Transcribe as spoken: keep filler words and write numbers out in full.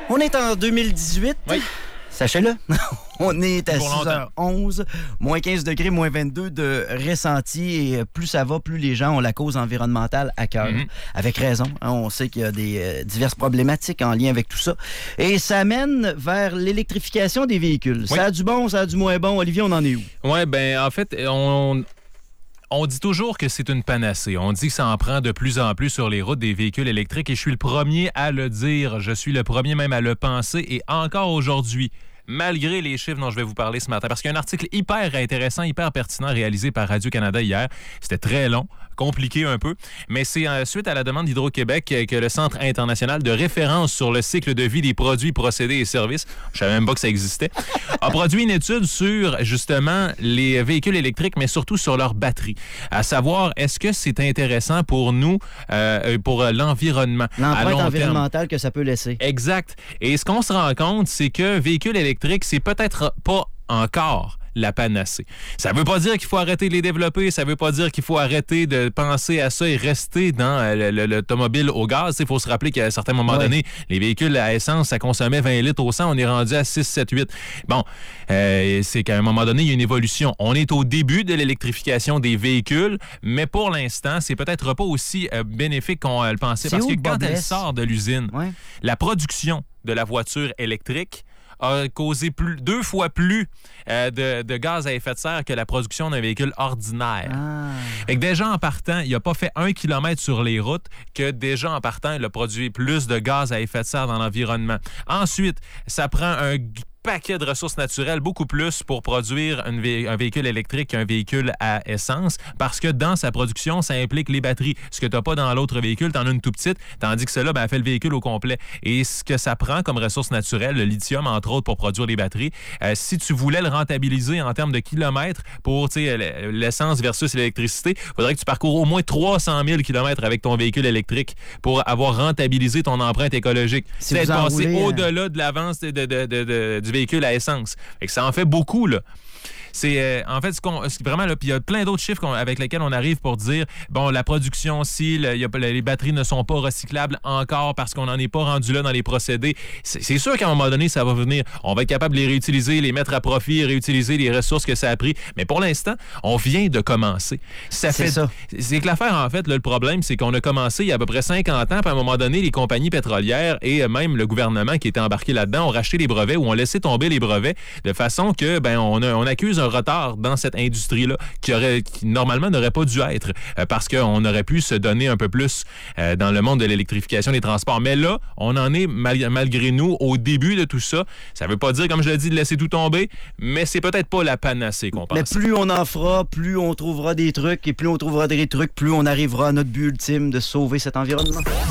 On est en deux mille dix-huit. Oui. Sachez-le, on est à Pour six heures onze, moins quinze degrés, moins vingt-deux de ressenti. Et plus ça va, plus les gens ont la cause environnementale à cœur. Mm-hmm. Avec raison. On sait qu'il y a des euh, diverses problématiques en lien avec tout ça. Et ça mène vers l'électrification des véhicules. Oui. Ça a du bon, ça a du moins bon. Olivier, on en est où? Oui, bien, en fait, on... On dit toujours que c'est une panacée. On dit que ça en prend de plus en plus sur les routes des véhicules électriques et je suis le premier à le dire. Je suis le premier même à le penser et encore aujourd'hui, malgré les chiffres dont je vais vous parler ce matin, parce qu'il y a un article hyper intéressant, hyper pertinent réalisé par Radio-Canada hier. C'était très long, compliqué un peu, mais c'est euh, suite à la demande d'Hydro-Québec que le Centre international de référence sur le cycle de vie des produits, procédés et services, je savais même pas que ça existait, a produit une étude sur justement les véhicules électriques, mais surtout sur leur batterie. À savoir, est-ce que c'est intéressant pour nous, euh, pour l'environnement? L'empreinte environnementale que ça peut laisser. Exact. Et ce qu'on se rend compte, c'est que véhicules électriques, c'est peut-être pas encore la panacée. Ça veut pas dire qu'il faut arrêter de les développer, ça veut pas dire qu'il faut arrêter de penser à ça et rester dans l'automobile au gaz. Il faut se rappeler qu'à un certain moment ouais. donné, les véhicules à essence, ça consommait vingt litres au cent, on est rendu à six, sept, huit. Bon, euh, c'est qu'à un moment donné, il y a une évolution. On est au début de l'électrification des véhicules, mais pour l'instant, c'est peut-être pas aussi euh, bénéfique qu'on euh, le pensait. Parce que quand elle sort de l'usine, ouais. la production de la voiture électrique a causé plus, deux fois plus euh, de, de gaz à effet de serre que la production d'un véhicule ordinaire. Ah. Fait que déjà en partant, il n'a pas fait un kilomètre sur les routes que déjà en partant, il a produit plus de gaz à effet de serre dans l'environnement. Ensuite, ça prend un paquet de ressources naturelles, beaucoup plus pour produire une vé- un véhicule électrique qu'un véhicule à essence, parce que dans sa production, ça implique les batteries. Ce que tu n'as pas dans l'autre véhicule, tu en as une tout petite, tandis que celle-là, ben, elle fait le véhicule au complet. Et ce que ça prend comme ressources naturelles, le lithium, entre autres, pour produire les batteries, euh, si tu voulais le rentabiliser en termes de kilomètres pour l'essence versus l'électricité, il faudrait que tu parcours au moins trois cent mille kilomètres avec ton véhicule électrique pour avoir rentabilisé ton empreinte écologique. Si c'est être passé au-delà de l'avance de, de, de, de, de, du véhicule à essence. Fait que ça en fait beaucoup, là. C'est euh, en fait ce qu'on ce, vraiment là, puis il y a plein d'autres chiffres avec lesquels on arrive pour dire bon, la production si le, y a, les batteries ne sont pas recyclables encore parce qu'on n'en est pas rendu là dans les procédés. C'est, c'est sûr qu'à un moment donné ça va venir, on va être capable de les réutiliser, les mettre à profit, réutiliser les ressources que ça a pris, mais pour l'instant on vient de commencer. Ça c'est fait ça. C'est que l'affaire en fait là, le problème c'est qu'on a commencé il y a à peu près cinquante ans, puis à un moment donné les compagnies pétrolières et même le gouvernement qui était embarqué là-dedans ont racheté les brevets ou ont laissé tomber les brevets de façon que ben on, a, on accuse un retard dans cette industrie-là qui, aurait, qui normalement n'aurait pas dû être euh, parce qu'on aurait pu se donner un peu plus euh, dans le monde de l'électrification des transports. Mais là, on en est mal, malgré nous au début de tout ça. Ça ne veut pas dire, comme je l'ai dit, de laisser tout tomber, mais c'est peut-être pas la panacée qu'on pense. Mais plus on en fera, plus on trouvera des trucs et plus on trouvera des trucs, plus on arrivera à notre but ultime de sauver cet environnement.